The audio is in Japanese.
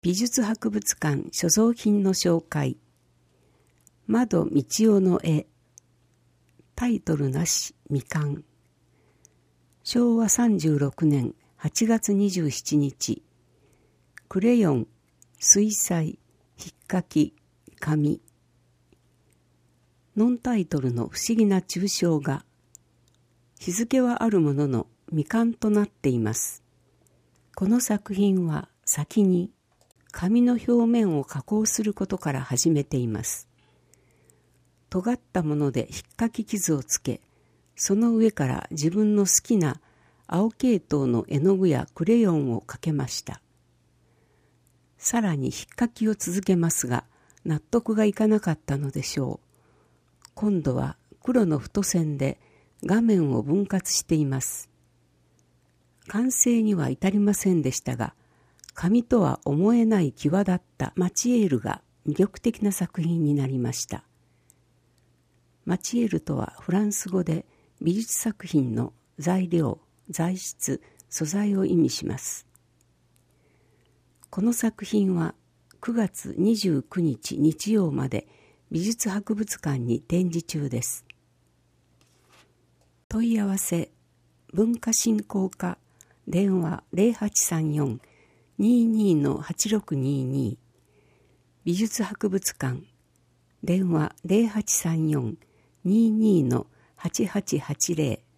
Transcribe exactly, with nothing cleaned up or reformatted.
美術博物館所蔵品の紹介。窓道夫の絵。タイトルなし未完。しょうわさんじゅうろくねんはちがつにじゅうしちにち。クレヨン、水彩、ひっかき、紙。ノンタイトルの不思議な抽象画。日付はあるものの未完となっています。この作品は先に紙の表面を加工することから始めています。尖ったものでひっかき傷をつけ、その上から自分の好きな青系統の絵の具やクレヨンをかけました。さらにひっかきを続けますが、納得がいかなかったのでしょう。今度は黒の太線で画面を分割しています。完成には至りませんでしたが、紙とは思えない際立ったマチエールが魅力的な作品になりました。マチエールとはフランス語で美術作品の材料、材質、素材を意味します。この作品はくがつにじゅうくにち日曜まで美術博物館に展示中です。問い合わせ文化振興課電話 ゼロはちさんよん にーにー はちろくにーにー 美術博物館電話 ゼロはちさんよん にーにー はちはちはちゼロ